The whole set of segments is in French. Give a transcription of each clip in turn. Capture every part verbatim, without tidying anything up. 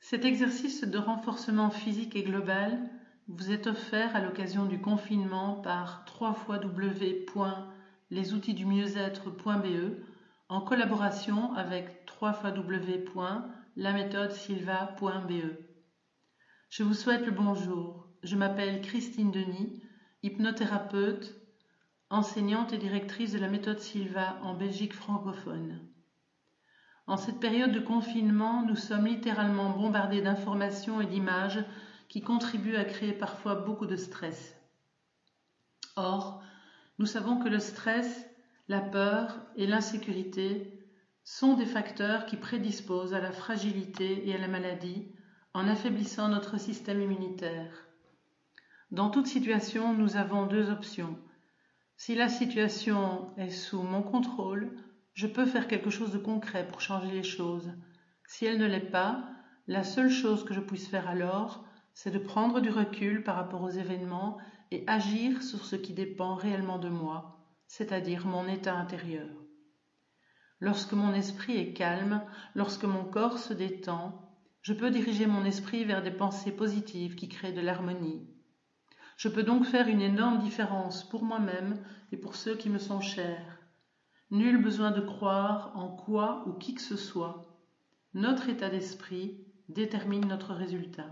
Cet exercice de renforcement physique et global vous est offert à l'occasion du confinement par w w w point les outils du mieux-être point b e en collaboration avec w w w point la méthode sylva point b e. Je vous souhaite le bonjour. Je m'appelle Christine Denis, hypnothérapeute, enseignante et directrice de la méthode Sylva en Belgique francophone. En cette période de confinement, nous sommes littéralement bombardés d'informations et d'images qui contribuent à créer parfois beaucoup de stress. Or, nous savons que le stress, la peur et l'insécurité sont des facteurs qui prédisposent à la fragilité et à la maladie en affaiblissant notre système immunitaire. Dans toute situation, nous avons deux options. Si la situation est sous mon contrôle, je peux faire quelque chose de concret pour changer les choses. Si elle ne l'est pas, la seule chose que je puisse faire alors, c'est de prendre du recul par rapport aux événements et agir sur ce qui dépend réellement de moi, c'est-à-dire mon état intérieur. Lorsque mon esprit est calme, lorsque mon corps se détend, je peux diriger mon esprit vers des pensées positives qui créent de l'harmonie. Je peux donc faire une énorme différence pour moi-même et pour ceux qui me sont chers. Nul besoin de croire en quoi ou qui que ce soit. Notre état d'esprit détermine notre résultat.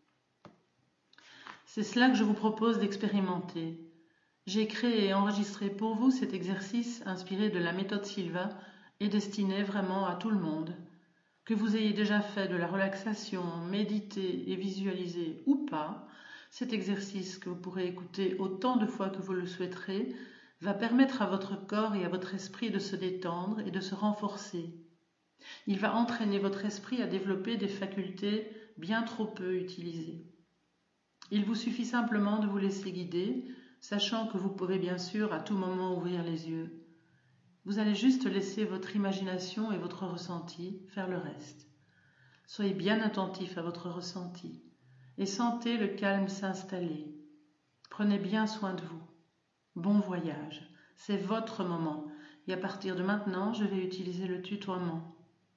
C'est cela que je vous propose d'expérimenter. J'ai créé et enregistré pour vous cet exercice inspiré de la méthode Sylva et destiné vraiment à tout le monde. Que vous ayez déjà fait de la relaxation, médité et visualisé ou pas, cet exercice que vous pourrez écouter autant de fois que vous le souhaiterez va permettre à votre corps et à votre esprit de se détendre et de se renforcer. Il va entraîner votre esprit à développer des facultés bien trop peu utilisées. Il vous suffit simplement de vous laisser guider, sachant que vous pouvez bien sûr à tout moment ouvrir les yeux. Vous allez juste laisser votre imagination et votre ressenti faire le reste. Soyez bien attentif à votre ressenti et sentez le calme s'installer. Prenez bien soin de vous. Bon voyage, c'est votre moment et à partir de maintenant, je vais utiliser le tutoiement.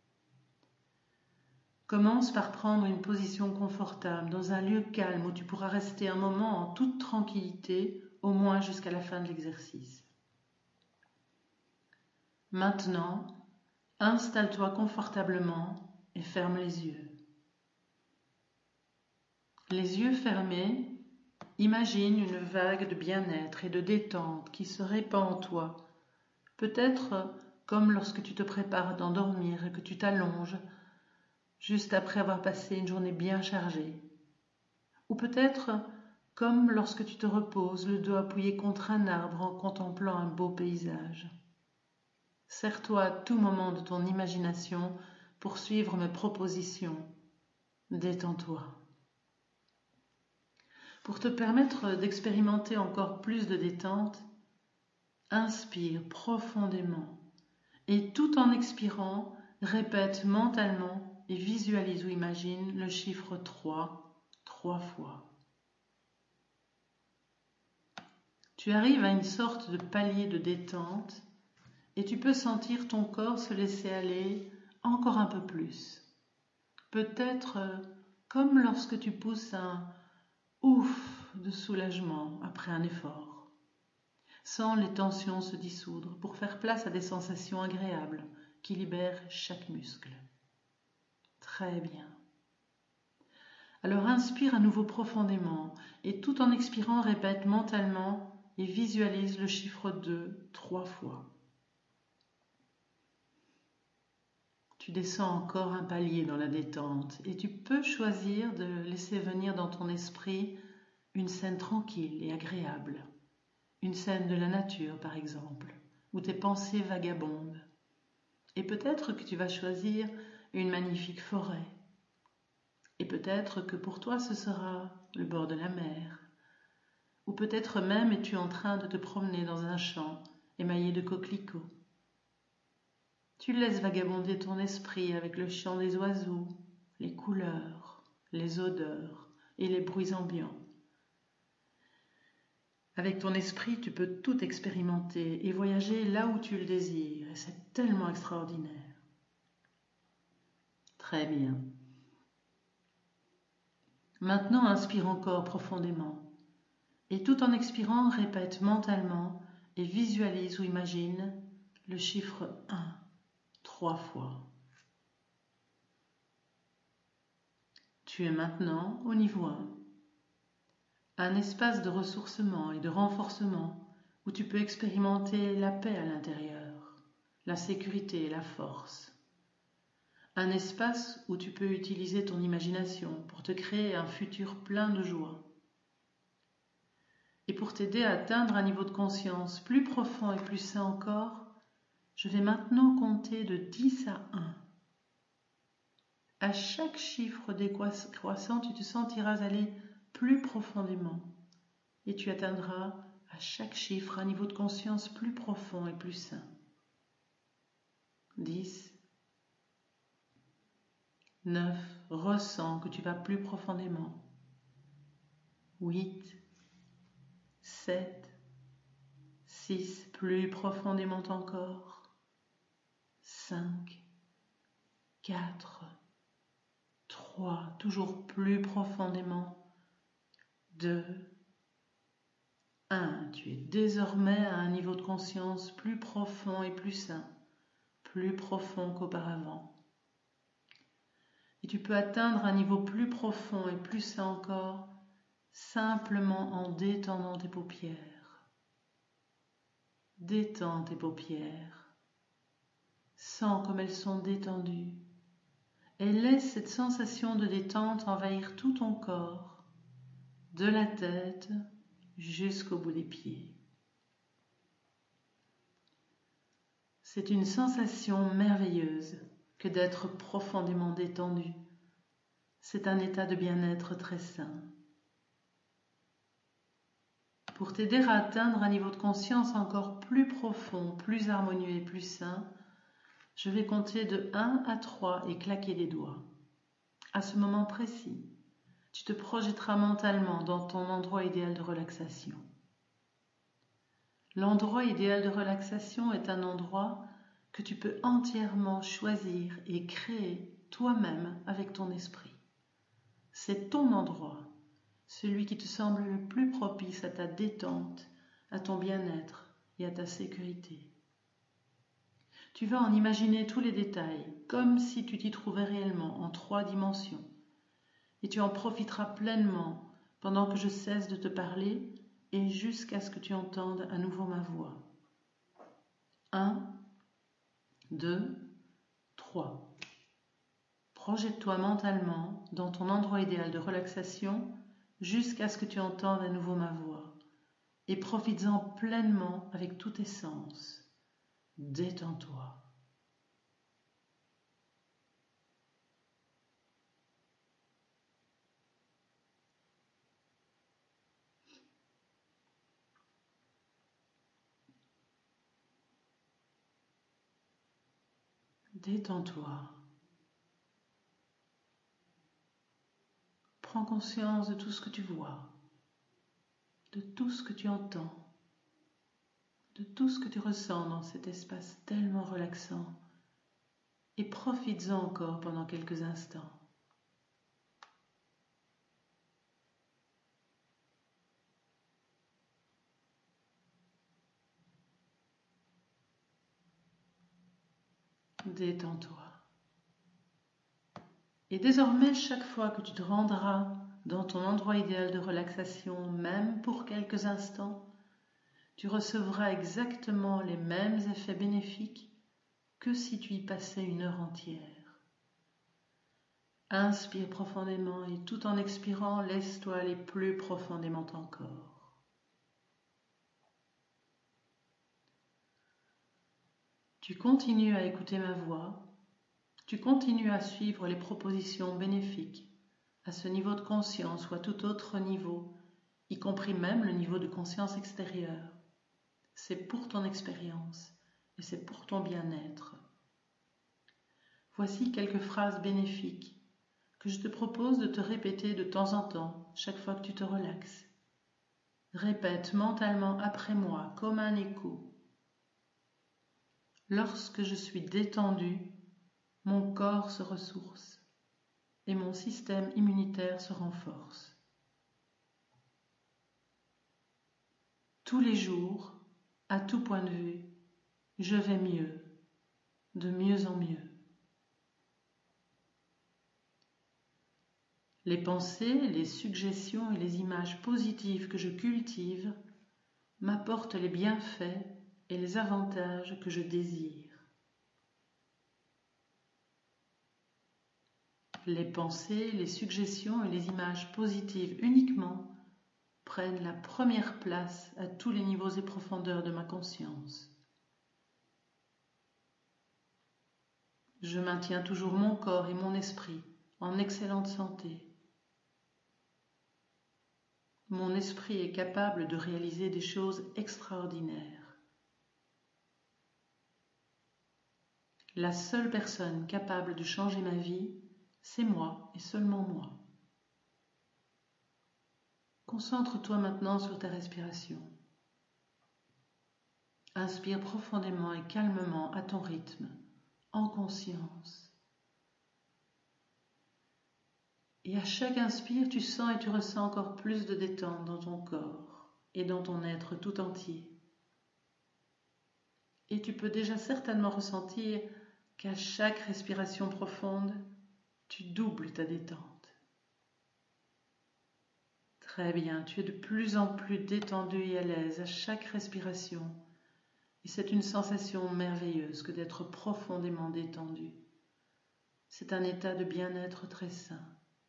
Commence par prendre une position confortable dans un lieu calme où tu pourras rester un moment en toute tranquillité, au moins jusqu'à la fin de l'exercice. Maintenant, installe-toi confortablement et ferme les yeux. Les yeux fermés, imagine une vague de bien-être et de détente qui se répand en toi, peut-être comme lorsque tu te prépares d'endormir et que tu t'allonges juste après avoir passé une journée bien chargée, ou peut-être comme lorsque tu te reposes le dos appuyé contre un arbre en contemplant un beau paysage. Sers-toi à tout moment de ton imagination pour suivre mes propositions. Détends-toi. Pour te permettre d'expérimenter encore plus de détente, inspire profondément et tout en expirant, répète mentalement et visualise ou imagine le chiffre trois, trois fois. Tu arrives à une sorte de palier de détente et tu peux sentir ton corps se laisser aller encore un peu plus. Peut-être comme lorsque tu pousses un ouf de soulagement après un effort. Sens les tensions se dissoudre pour faire place à des sensations agréables qui libèrent chaque muscle. Très bien. Alors inspire à nouveau profondément et tout en expirant répète mentalement et visualise le chiffre deux trois fois. Tu descends encore un palier dans la détente et tu peux choisir de laisser venir dans ton esprit une scène tranquille et agréable. Une scène de la nature par exemple, où tes pensées vagabondent. Et peut-être que tu vas choisir une magnifique forêt. Et peut-être que pour toi ce sera le bord de la mer. Ou peut-être même es-tu en train de te promener dans un champ émaillé de coquelicots. Tu laisses vagabonder ton esprit avec le chant des oiseaux, les couleurs, les odeurs et les bruits ambiants. Avec ton esprit, tu peux tout expérimenter et voyager là où tu le désires, et c'est tellement extraordinaire. Très bien. Maintenant, inspire encore profondément. Et tout en expirant, répète mentalement et visualise ou imagine le chiffre un, trois fois. Tu es maintenant au niveau un. Un espace de ressourcement et de renforcement où tu peux expérimenter la paix à l'intérieur, la sécurité et la force. Un espace où tu peux utiliser ton imagination pour te créer un futur plein de joie. Et pour t'aider à atteindre un niveau de conscience plus profond et plus sain encore, je vais maintenant compter de dix à un. À chaque chiffre décroissant, tu te sentiras aller plus profondément et tu atteindras à chaque chiffre un niveau de conscience plus profond et plus sain. dix, neuf, ressens que tu vas plus profondément. huit, sept, six, plus profondément encore. cinq, quatre, trois, toujours plus profondément. deux, un. Tu es désormais à un niveau de conscience plus profond et plus sain, plus profond qu'auparavant. Et tu peux atteindre un niveau plus profond et plus sain encore, simplement en détendant tes paupières. Détends tes paupières. Sens comme elles sont détendues. Et laisse cette sensation de détente envahir tout ton corps, de la tête jusqu'au bout des pieds. C'est une sensation merveilleuse que d'être profondément détendu. C'est un état de bien-être très sain. Pour t'aider à atteindre un niveau de conscience encore plus profond, plus harmonieux et plus sain, je vais compter de un à trois et claquer des doigts. À ce moment précis, tu te projetteras mentalement dans ton endroit idéal de relaxation. L'endroit idéal de relaxation est un endroit que tu peux entièrement choisir et créer toi-même avec ton esprit. C'est ton endroit, celui qui te semble le plus propice à ta détente, à ton bien-être et à ta sécurité. Tu vas en imaginer tous les détails, comme si tu t'y trouvais réellement en trois dimensions. Et tu en profiteras pleinement pendant que je cesse de te parler et jusqu'à ce que tu entendes à nouveau ma voix. un, deux, trois. Projette-toi mentalement dans ton endroit idéal de relaxation jusqu'à ce que tu entendes à nouveau ma voix et profites-en pleinement avec tous tes sens. Détends-toi. Détends-toi. Prends conscience de tout ce que tu vois, de tout ce que tu entends, de tout ce que tu ressens dans cet espace tellement relaxant et profites-en encore pendant quelques instants. Détends-toi. Et désormais, chaque fois que tu te rendras dans ton endroit idéal de relaxation, même pour quelques instants, tu recevras exactement les mêmes effets bénéfiques que si tu y passais une heure entière. Inspire profondément et tout en expirant, laisse-toi aller plus profondément encore. Tu continues à écouter ma voix, tu continues à suivre les propositions bénéfiques à ce niveau de conscience ou à tout autre niveau, y compris même le niveau de conscience extérieure. C'est pour ton expérience et c'est pour ton bien-être. Voici quelques phrases bénéfiques que je te propose de te répéter de temps en temps chaque fois que tu te relaxes. Répète mentalement après moi comme un écho. Lorsque je suis détendu, mon corps se ressource et mon système immunitaire se renforce. Tous les jours, à tout point de vue, je vais mieux, de mieux en mieux. Les pensées, les suggestions et les images positives que je cultive m'apportent les bienfaits et les avantages que je désire. Les pensées, les suggestions et les images positives uniquement prennent la première place à tous les niveaux et profondeurs de ma conscience. Je maintiens toujours mon corps et mon esprit en excellente santé. Mon esprit est capable de réaliser des choses extraordinaires. La seule personne capable de changer ma vie, c'est moi et seulement moi. Concentre-toi maintenant sur ta respiration. Inspire profondément et calmement à ton rythme, en conscience. Et à chaque inspire, tu sens et tu ressens encore plus de détente dans ton corps et dans ton être tout entier. Et tu peux déjà certainement ressentir qu'à chaque respiration profonde, tu doubles ta détente. Très bien, tu es de plus en plus détendu et à l'aise à chaque respiration. Et c'est une sensation merveilleuse que d'être profondément détendu. C'est un état de bien-être très sain.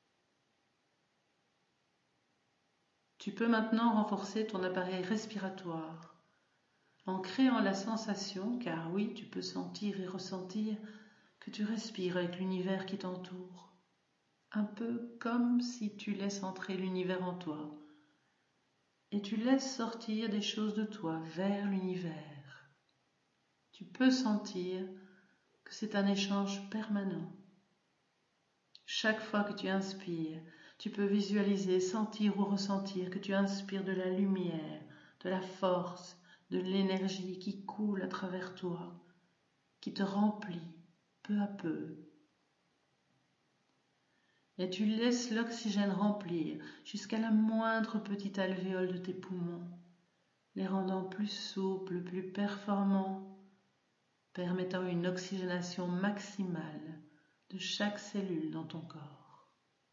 Tu peux maintenant renforcer ton appareil respiratoire en créant la sensation, car oui, tu peux sentir et ressentir que tu respires avec l'univers qui t'entoure, un peu comme si tu laisses entrer l'univers en toi et tu laisses sortir des choses de toi vers l'univers. Tu peux sentir que c'est un échange permanent. Chaque fois que tu inspires, tu peux visualiser, sentir ou ressentir que tu inspires de la lumière, de la force, de l'énergie qui coule à travers toi, qui te remplit peu à peu. Et tu laisses l'oxygène remplir jusqu'à la moindre petite alvéole de tes poumons, les rendant plus souples, plus performants, permettant une oxygénation maximale de chaque cellule dans ton corps.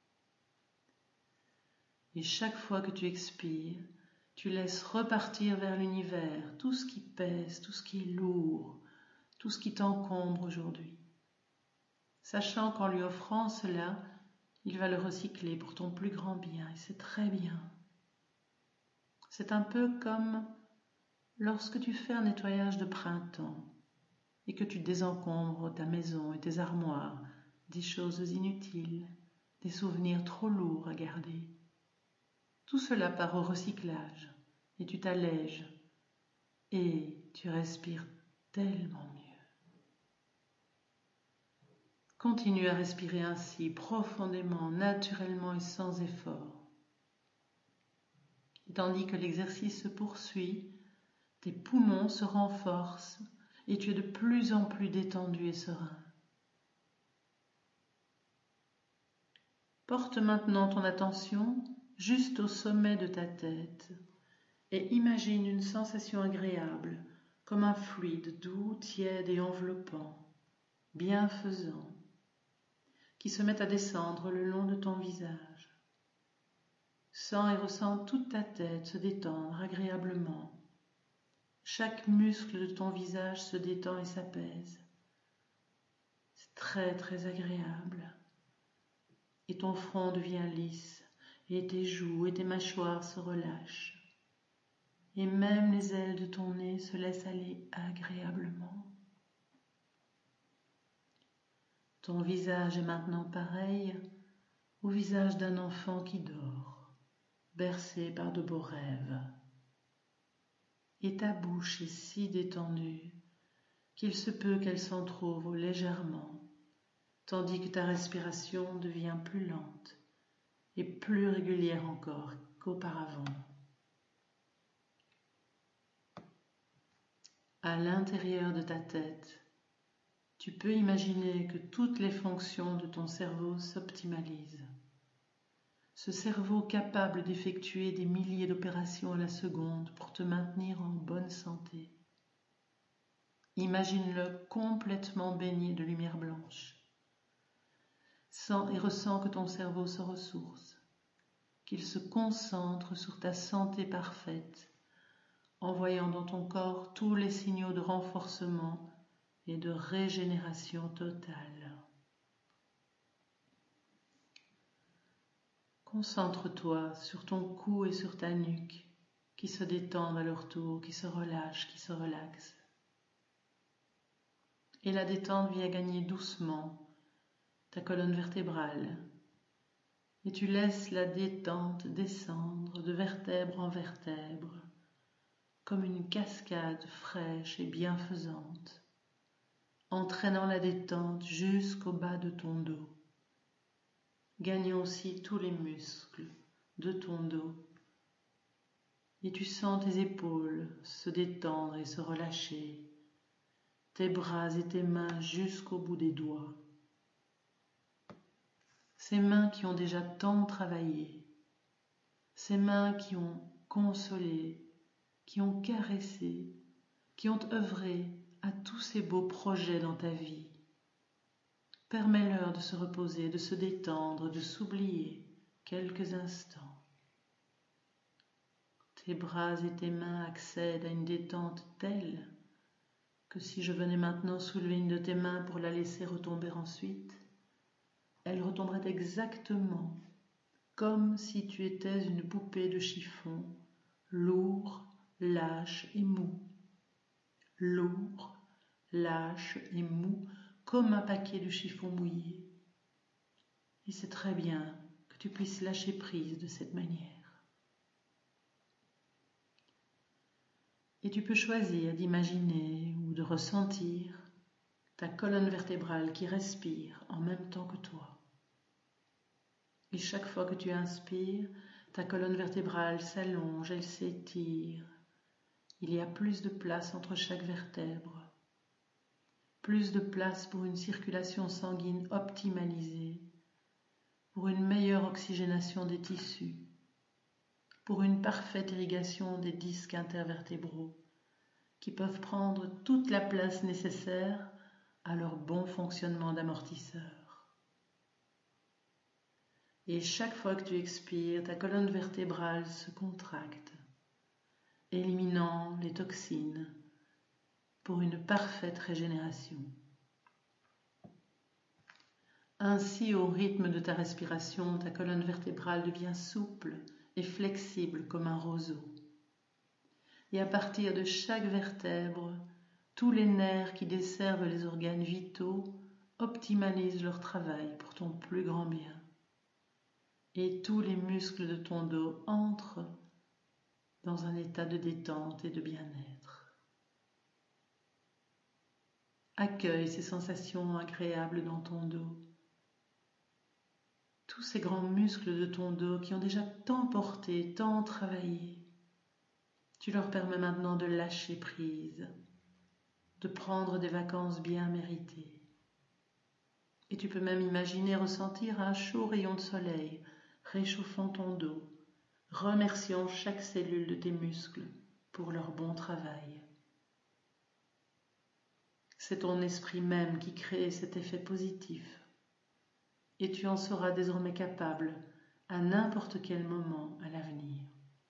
Et chaque fois que tu expires, tu laisses repartir vers l'univers tout ce qui pèse, tout ce qui est lourd, tout ce qui t'encombre aujourd'hui, sachant qu'en lui offrant cela, il va le recycler pour ton plus grand bien, et c'est très bien. C'est un peu comme lorsque tu fais un nettoyage de printemps et que tu désencombres ta maison et tes armoires des choses inutiles, des souvenirs trop lourds à garder. Tout cela part au recyclage et tu t'allèges et tu respires tellement mieux. Continue à respirer ainsi, profondément, naturellement et sans effort. Et tandis que l'exercice se poursuit, tes poumons se renforcent et tu es de plus en plus détendu et serein. Porte maintenant ton attention juste au sommet de ta tête et imagine une sensation agréable, comme un fluide doux, tiède et enveloppant, bienfaisant, qui se met à descendre le long de ton visage. Sens et ressens toute ta tête se détendre agréablement. Chaque muscle de ton visage se détend et s'apaise. C'est très très agréable. Et ton front devient lisse, et tes joues et tes mâchoires se relâchent. Et même les ailes de ton nez se laissent aller agréablement. Ton visage est maintenant pareil au visage d'un enfant qui dort, bercé par de beaux rêves. Et ta bouche est si détendue qu'il se peut qu'elle s'entr'ouvre légèrement, tandis que ta respiration devient plus lente et plus régulière encore qu'auparavant. À l'intérieur de ta tête, tu peux imaginer que toutes les fonctions de ton cerveau s'optimalisent. Ce cerveau capable d'effectuer des milliers d'opérations à la seconde pour te maintenir en bonne santé. Imagine-le complètement baigné de lumière blanche. Sens et ressens que ton cerveau se ressource, qu'il se concentre sur ta santé parfaite, envoyant dans ton corps tous les signaux de renforcement et de régénération totale. Concentre-toi sur ton cou et sur ta nuque qui se détendent à leur tour, qui se relâchent, qui se relaxent. Et la détente vient gagner doucement ta colonne vertébrale. Et tu laisses la détente descendre de vertèbre en vertèbre, comme une cascade fraîche et bienfaisante, entraînant la détente jusqu'au bas de ton dos, gagnant aussi tous les muscles de ton dos. Et tu sens tes épaules se détendre et se relâcher, tes bras et tes mains jusqu'au bout des doigts. Ces mains qui ont déjà tant travaillé, ces mains qui ont consolé, qui ont caressé, qui ont œuvré à tous ces beaux projets dans ta vie. Permets-leur de se reposer, de se détendre, de s'oublier quelques instants. Tes bras et tes mains accèdent à une détente telle que si je venais maintenant soulever une de tes mains pour la laisser retomber ensuite, elle retomberait exactement comme si tu étais une poupée de chiffon, lourd, lâche et mou. Lourd, lâche et mou, comme un paquet de chiffon mouillé. Et c'est très bien que tu puisses lâcher prise de cette manière. Et tu peux choisir d'imaginer ou de ressentir ta colonne vertébrale qui respire en même temps que toi. Et chaque fois que tu inspires, ta colonne vertébrale s'allonge, elle s'étire. Il y a plus de place entre chaque vertèbre, plus de place pour une circulation sanguine optimalisée, pour une meilleure oxygénation des tissus, pour une parfaite irrigation des disques intervertébraux qui peuvent prendre toute la place nécessaire à leur bon fonctionnement d'amortisseur. Et chaque fois que tu expires, ta colonne vertébrale se contracte, éliminant les toxines pour une parfaite régénération. Ainsi, au rythme de ta respiration, ta colonne vertébrale devient souple et flexible comme un roseau. Et à partir de chaque vertèbre, tous les nerfs qui desservent les organes vitaux optimalisent leur travail pour ton plus grand bien. Et tous les muscles de ton dos entrent dans un état de détente et de bien-être. Accueille ces sensations agréables dans ton dos. Tous ces grands muscles de ton dos qui ont déjà tant porté, tant travaillé. Tu leur permets maintenant de lâcher prise, de prendre des vacances bien méritées. Et tu peux même imaginer ressentir un chaud rayon de soleil réchauffant ton dos, remerciant chaque cellule de tes muscles pour leur bon travail. C'est ton esprit même qui crée cet effet positif et tu en seras désormais capable à n'importe quel moment à l'avenir.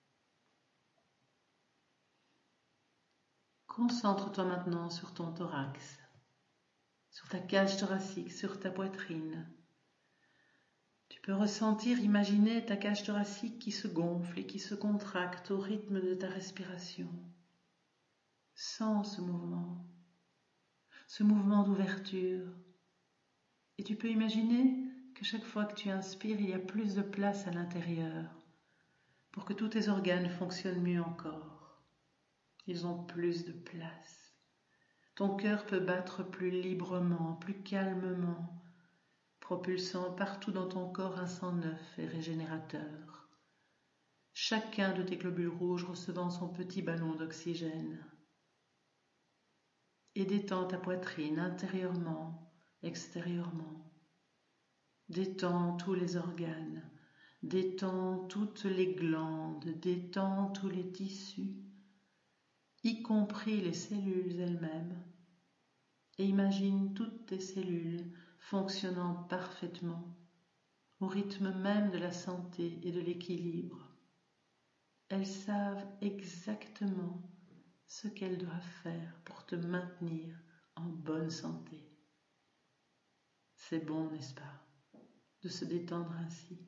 Concentre-toi maintenant sur ton thorax, sur ta cage thoracique, sur ta poitrine. Tu peux ressentir, imaginer ta cage thoracique qui se gonfle et qui se contracte au rythme de ta respiration. Sens ce mouvement, ce mouvement d'ouverture. Et tu peux imaginer que chaque fois que tu inspires, il y a plus de place à l'intérieur pour que tous tes organes fonctionnent mieux encore. Ils ont plus de place. Ton cœur peut battre plus librement, plus calmement, propulsant partout dans ton corps un sang neuf et régénérateur. Chacun de tes globules rouges recevant son petit ballon d'oxygène. et détends ta poitrine intérieurement, extérieurement. Détends tous les organes, détends toutes les glandes, détends tous les tissus, y compris les cellules elles-mêmes, et imagine toutes tes cellules fonctionnant parfaitement, au rythme même de la santé et de l'équilibre. Elles savent exactement ce qu'elles doivent faire pour te maintenir en bonne santé. C'est bon, n'est-ce pas, de se détendre ainsi.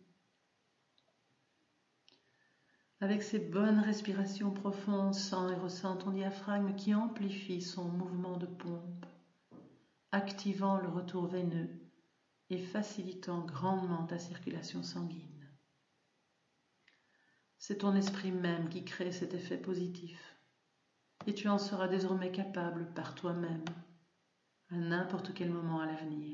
Avec ces bonnes respirations profondes, sens et ressens ton diaphragme qui amplifie son mouvement de pompe, activant le retour veineux et facilitant grandement ta circulation sanguine. C'est ton esprit même qui crée cet effet positif, et tu en seras désormais capable par toi-même, à n'importe quel moment à l'avenir.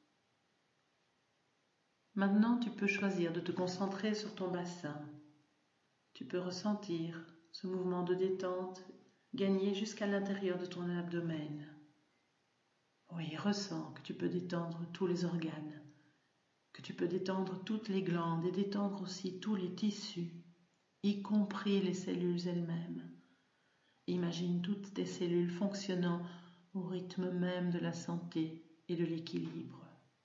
Maintenant, tu peux choisir de te concentrer sur ton bassin. Tu peux ressentir ce mouvement de détente gagner jusqu'à l'intérieur de ton abdomen. Oui, ressens que tu peux détendre tous les organes, que tu peux détendre toutes les glandes et détendre aussi tous les tissus, y compris les cellules elles-mêmes. Imagine toutes tes cellules fonctionnant au rythme même de la santé et de l'équilibre.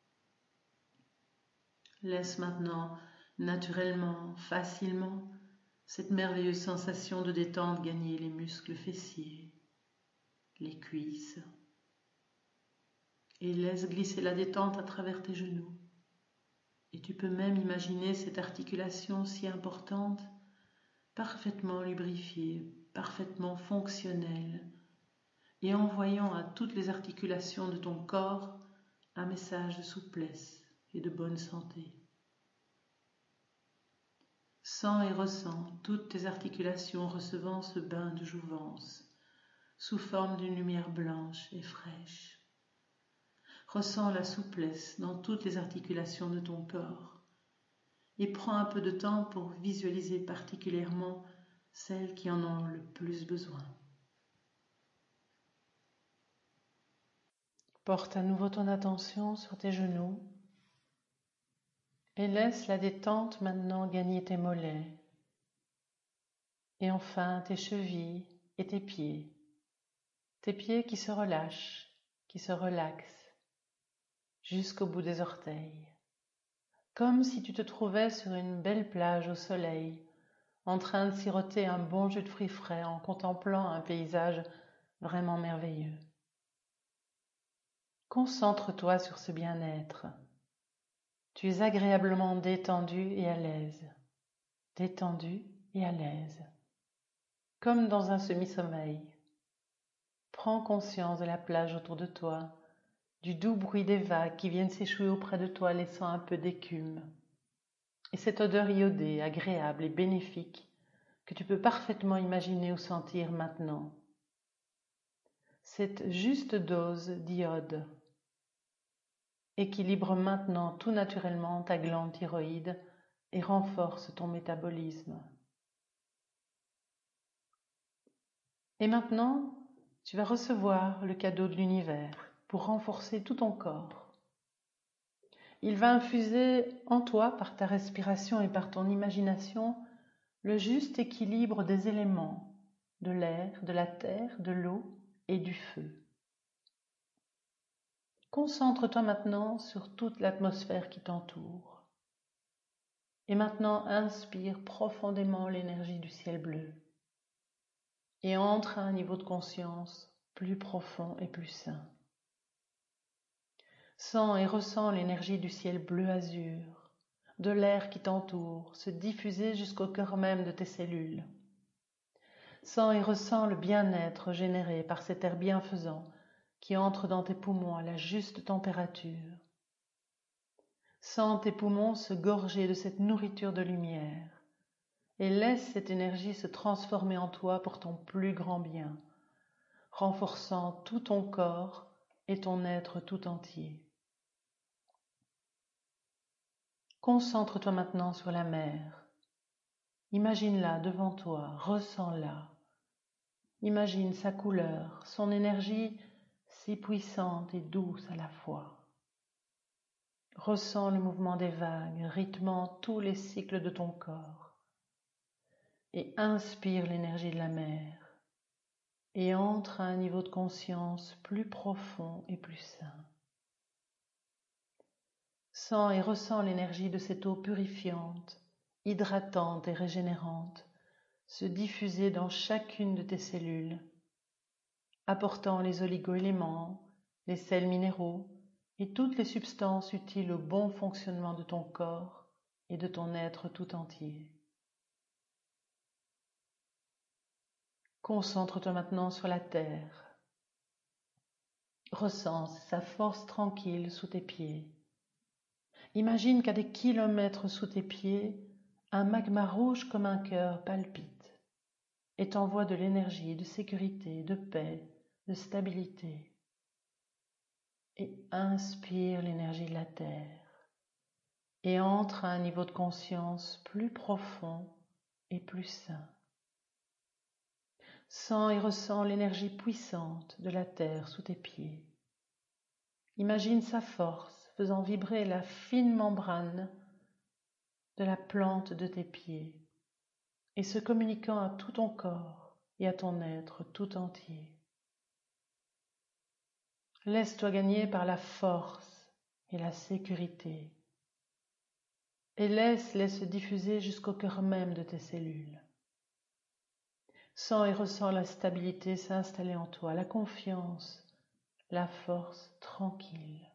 Laisse maintenant naturellement, facilement, cette merveilleuse sensation de détente gagner les muscles fessiers, les cuisses, et laisse glisser la détente à travers tes genoux. Et tu peux même imaginer cette articulation si importante, parfaitement lubrifiée, parfaitement fonctionnelle, et envoyant à toutes les articulations de ton corps un message de souplesse et de bonne santé. Sens et ressens toutes tes articulations recevant ce bain de jouvence sous forme d'une lumière blanche et fraîche. Ressens la souplesse dans toutes les articulations de ton corps et prends un peu de temps pour visualiser particulièrement celles qui en ont le plus besoin. Porte à nouveau ton attention sur tes genoux et laisse la détente maintenant gagner tes mollets et enfin tes chevilles et tes pieds. Tes pieds qui se relâchent, qui se relaxent jusqu'au bout des orteils, comme si tu te trouvais sur une belle plage au soleil, en train de siroter un bon jus de fruits frais en contemplant un paysage vraiment merveilleux. Concentre-toi sur ce bien-être. Tu es agréablement détendu et à l'aise, détendu et à l'aise, comme dans un semi-sommeil. Prends conscience de la plage autour de toi, du doux bruit des vagues qui viennent s'échouer auprès de toi laissant un peu d'écume, et cette odeur iodée, agréable et bénéfique que tu peux parfaitement imaginer ou sentir maintenant. Cette juste dose d'iode équilibre maintenant tout naturellement ta glande thyroïde et renforce ton métabolisme. Et maintenant, tu vas recevoir le cadeau de l'univers pour renforcer tout ton corps. Il va infuser en toi, par ta respiration et par ton imagination, le juste équilibre des éléments, de l'air, de la terre, de l'eau et du feu. Concentre-toi maintenant sur toute l'atmosphère qui t'entoure. Et maintenant, inspire profondément l'énergie du ciel bleu et entre à un niveau de conscience plus profond et plus sain. Sens et ressens l'énergie du ciel bleu azur, de l'air qui t'entoure, se diffuser jusqu'au cœur même de tes cellules. Sens et ressens le bien-être généré par cet air bienfaisant qui entre dans tes poumons à la juste température. Sens tes poumons se gorger de cette nourriture de lumière et laisse cette énergie se transformer en toi pour ton plus grand bien, renforçant tout ton corps et ton être tout entier. Concentre-toi maintenant sur la mer. Imagine-la devant toi, ressens-la. Imagine sa couleur, son énergie si puissante et douce à la fois. Ressens le mouvement des vagues rythmant tous les cycles de ton corps et inspire l'énergie de la mer et entre à un niveau de conscience plus profond et plus sain. Sens et ressens l'énergie de cette eau purifiante, hydratante et régénérante se diffuser dans chacune de tes cellules, apportant les oligo-éléments, les sels minéraux et toutes les substances utiles au bon fonctionnement de ton corps et de ton être tout entier. Concentre-toi maintenant sur la terre. Ressens sa force tranquille sous tes pieds. Imagine qu'à des kilomètres sous tes pieds, un magma rouge comme un cœur palpite et t'envoie de l'énergie, de sécurité, de paix, de stabilité. Et inspire l'énergie de la terre et entre à un niveau de conscience plus profond et plus sain. Sens et ressens l'énergie puissante de la terre sous tes pieds. Imagine sa force faisant vibrer la fine membrane de la plante de tes pieds et se communiquant à tout ton corps et à ton être tout entier. Laisse-toi gagner par la force et la sécurité et laisse-les se diffuser jusqu'au cœur même de tes cellules. Sens et ressens la stabilité s'installer en toi, la confiance, la force tranquille.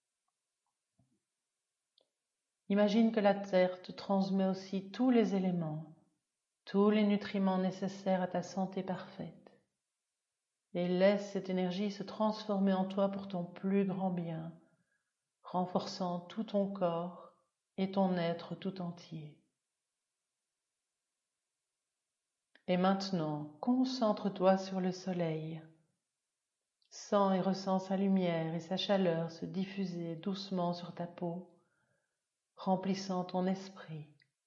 Imagine que la terre te transmet aussi tous les éléments, tous les nutriments nécessaires à ta santé parfaite. Et laisse cette énergie se transformer en toi pour ton plus grand bien, renforçant tout ton corps et ton être tout entier. Et maintenant, concentre-toi sur le soleil. Sens et ressens sa lumière et sa chaleur se diffuser doucement sur ta peau, remplissant ton esprit.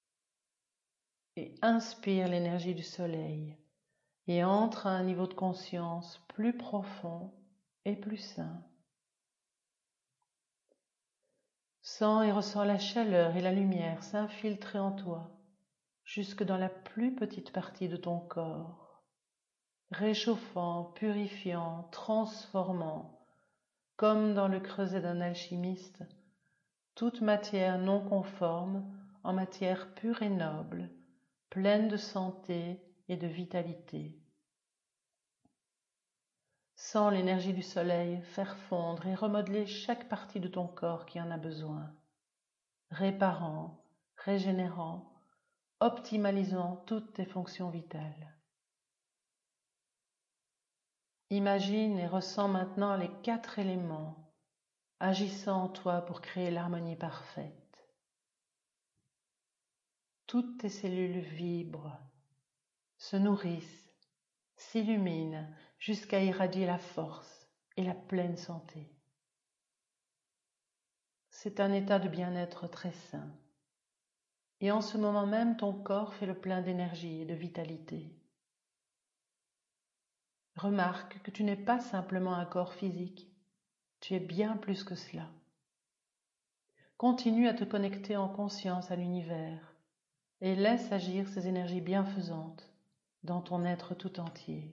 Et inspire l'énergie du soleil et entre à un niveau de conscience plus profond et plus sain. Sens et ressens la chaleur et la lumière s'infiltrer en toi jusque dans la plus petite partie de ton corps, réchauffant, purifiant, transformant, comme dans le creuset d'un alchimiste, toute matière non conforme en matière pure et noble, pleine de santé et de vitalité. Sens l'énergie du soleil faire fondre et remodeler chaque partie de ton corps qui en a besoin, réparant, régénérant, optimalisant toutes tes fonctions vitales. Imagine et ressens maintenant les quatre éléments agissant en toi pour créer l'harmonie parfaite. Toutes tes cellules vibrent, se nourrissent, s'illuminent jusqu'à irradier la force et la pleine santé. C'est un état de bien-être très sain. Et en ce moment même, ton corps fait le plein d'énergie et de vitalité. Remarque que tu n'es pas simplement un corps physique, tu es bien plus que cela. Continue à te connecter en conscience à l'univers et laisse agir ces énergies bienfaisantes dans ton être tout entier.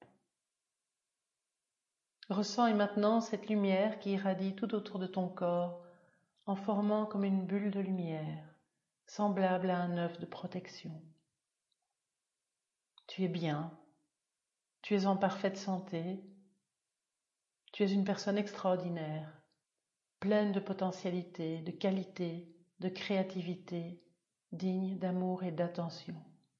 Ressens et maintenant cette lumière qui irradie tout autour de ton corps en formant comme une bulle de lumière, semblable à un œuf de protection. Tu es bien, tu es en parfaite santé, tu es une personne extraordinaire, pleine de potentialité, de qualité, de créativité, digne d'amour et d'attention.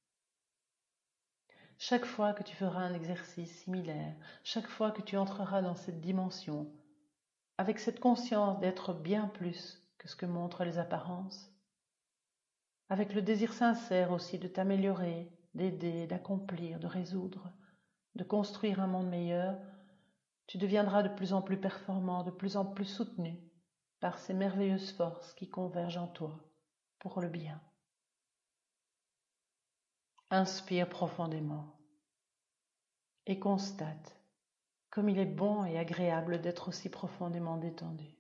Chaque fois que tu feras un exercice similaire, chaque fois que tu entreras dans cette dimension, avec cette conscience d'être bien plus que ce que montrent les apparences, avec le désir sincère aussi de t'améliorer, d'aider, d'accomplir, de résoudre, de construire un monde meilleur, tu deviendras de plus en plus performant, de plus en plus soutenu par ces merveilleuses forces qui convergent en toi pour le bien. Inspire profondément et constate Comme il est bon et agréable d'être aussi profondément détendu.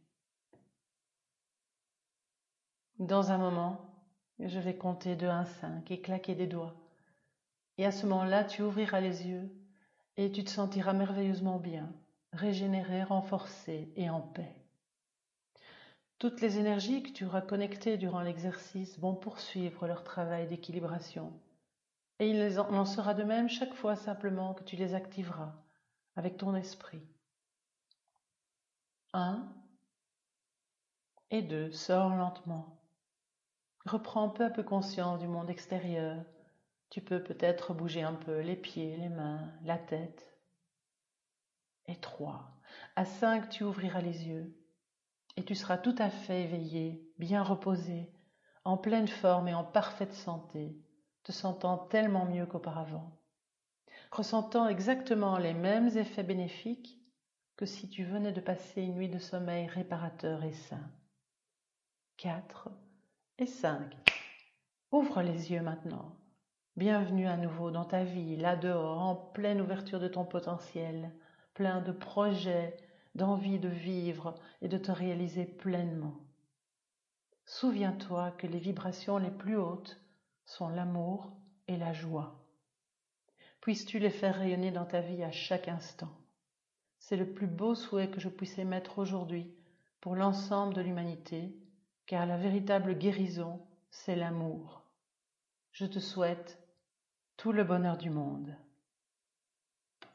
Dans un moment, je vais compter de un à cinq et claquer des doigts. Et à ce moment-là, tu ouvriras les yeux et tu te sentiras merveilleusement bien, régénéré, renforcé et en paix. Toutes les énergies que tu auras connectées durant l'exercice vont poursuivre leur travail d'équilibration. Et il en sera de même chaque fois simplement que tu les activeras avec ton esprit. Un et deux, sors lentement. Reprends peu à peu conscience du monde extérieur. Tu peux peut-être bouger un peu les pieds, les mains, la tête. Et trois. À cinq, tu ouvriras les yeux et tu seras tout à fait éveillé, bien reposé, en pleine forme et en parfaite santé, te sentant tellement mieux qu'auparavant, ressentant exactement les mêmes effets bénéfiques que si tu venais de passer une nuit de sommeil réparateur et sain. quatre et cinq. Ouvre les yeux maintenant. Bienvenue à nouveau dans ta vie, là dehors, en pleine ouverture de ton potentiel, plein de projets, d'envie de vivre et de te réaliser pleinement. Souviens-toi que les vibrations les plus hautes sont l'amour et la joie. Puisses-tu les faire rayonner dans ta vie à chaque instant. C'est le plus beau souhait que je puisse émettre aujourd'hui pour l'ensemble de l'humanité, car la véritable guérison, c'est l'amour. Je te souhaite tout le bonheur du monde.